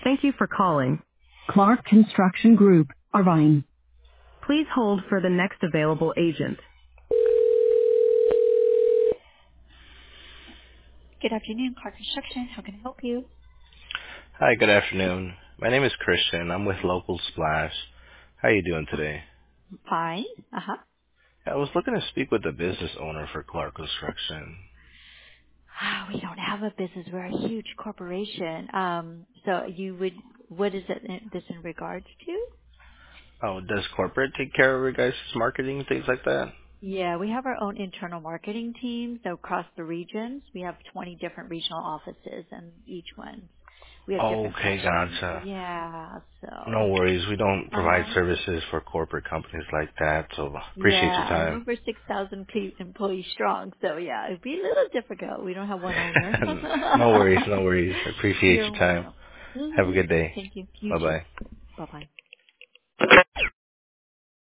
Thank you for calling Clark Construction Group, Irvine. Please hold for the next available agent. Good afternoon, Clark Construction. How can I help you? Hi, good afternoon. My name is Christian. I'm with Local Splash. How you doing today? Fine. Uh-huh. I was looking to speak with the business owner for Clark Construction. We don't have a business. We're a huge corporation. So you would, what is it this in regards to? Oh, does corporate take care of your guys' marketing and things like that? Yeah, we have our own internal marketing team. So across the regions, we have 20 different regional offices, and each one we have different Okay, functions. gotcha. Yeah. No So. worries. We don't Uh provide huh. services for corporate companies like that, so appreciate your Yeah, and time. we're 6,000 employees strong. So yeah, it'd be a little difficult. We don't have one owner. No worries, no worries. Appreciate You're your time. welcome. Have a good day. Thank you. You too. Bye-bye. Bye bye.